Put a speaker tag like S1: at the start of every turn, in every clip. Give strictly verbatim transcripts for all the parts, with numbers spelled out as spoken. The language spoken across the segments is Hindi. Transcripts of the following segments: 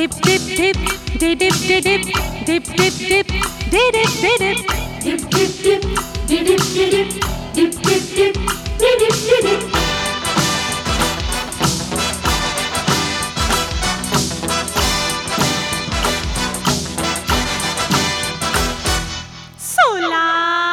S1: Dip dip dip, dip dip dip, dip dip dip, dip dip dip, dip dip dip, dip dip dip, dip dip dip, dip dip dip. सोलह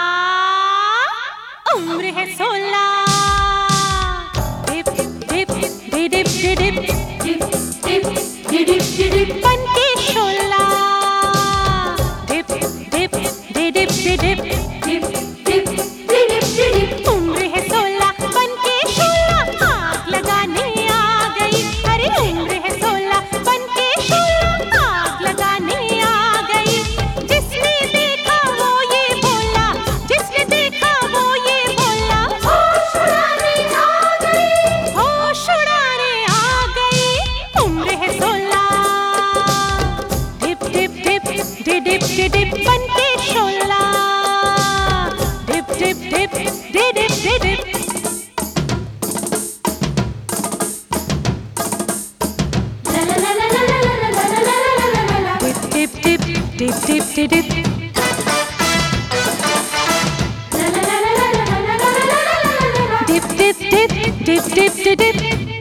S1: उम्र है सोलह. Dip dip dip dip dip, dip dip dip dip dip, बनके शोला. Dip dip dip dip dip, dip dip dip dip, उम्र है सोलह बनके शोला. आग लगाने आ गई. अरे उम्र है सोलह बनके शोला. आग लगाने आ गई. जिसने देखा वो ये बोला. जिसने देखा वो ये बोला. होश उड़ाने आ गई. होश उड़ाने आ गई. उम्र है सोलह. डिप डिप डिप डिप डिप डिप बनके शोला. डिप डिप डिप डिप डिप डिप. Dip dip dip dip dip dip. Dip dip dip dip dip dip dip.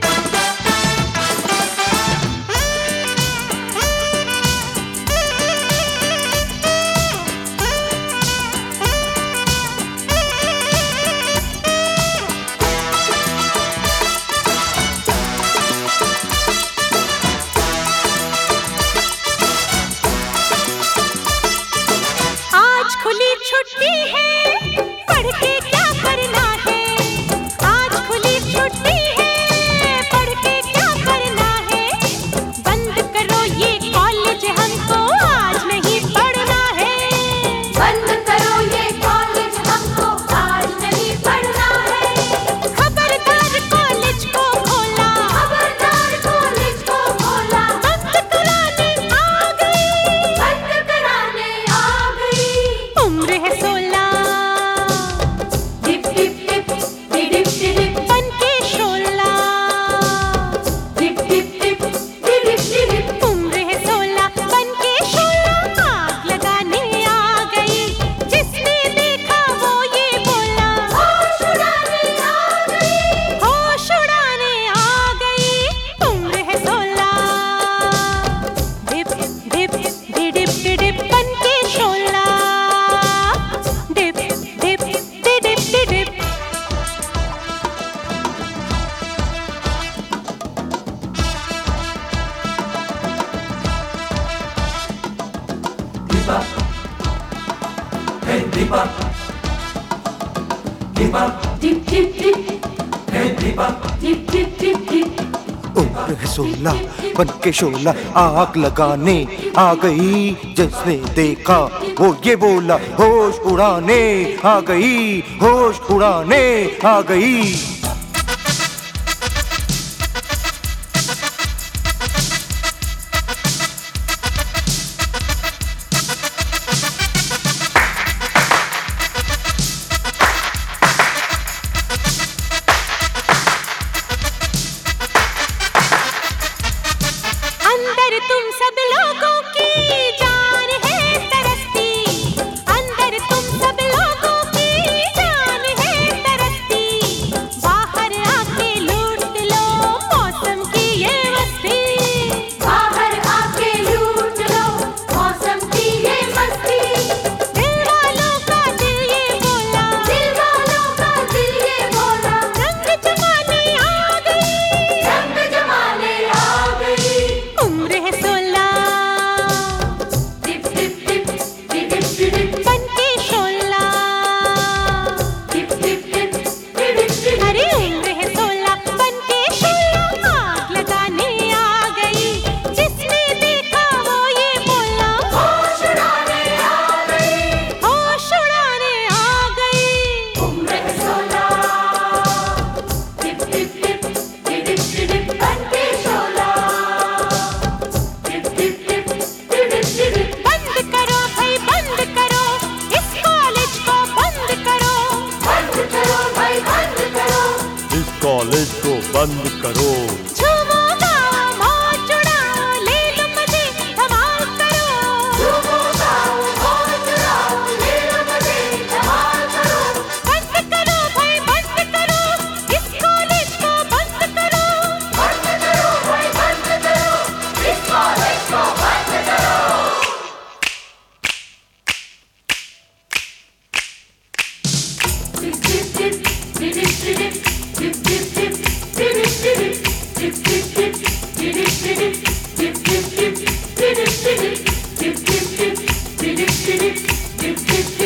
S1: आज खुली छुट्टी है. पढ़ के क्या करना है. आज खुली छुट्टी है. पढ़ के क्या करना है. बंद करो ये कॉलेज. हमको आज नहीं पढ़ना है. बंद करो ये कॉलेज. हमको आज नहीं पढ़ना है. खबरदार कॉलेज को खोला. खबरदार कॉलेज को खोला. बंद कराने आ गई. बंद कराने आ गई. उम्र है सोलह. डिप डिप डिप डिप डिप डिप बनके शोला. डिप डिप डिप डिप डिप डिप. उम्र है सोलह बनके शोला. आग लगाने आ गई. जिसने देखा वो ये बोला. होश उड़ाने आ गई. होश उड़ाने आ गई. उम्र है सोलह. डिप डिप डिप डिप डिप बनके शोला. डिप डिप डिप डिप डिप.
S2: Dipa, hey Dipa, Dipa,
S1: Dip dip dip,
S2: hey Dipa.
S1: dip dip dip dip.
S3: उम्र है सोलह बनके शोला. आग लगाने आ गई. जिसने देखा वो ये बोला. होश उड़ाने आ गई. होश उड़ाने आ गई.
S1: अंदर तुम सब लोगों की जान है तरसती. अंदर तुम सब लोगों की जान है तरसती.
S2: Tip tip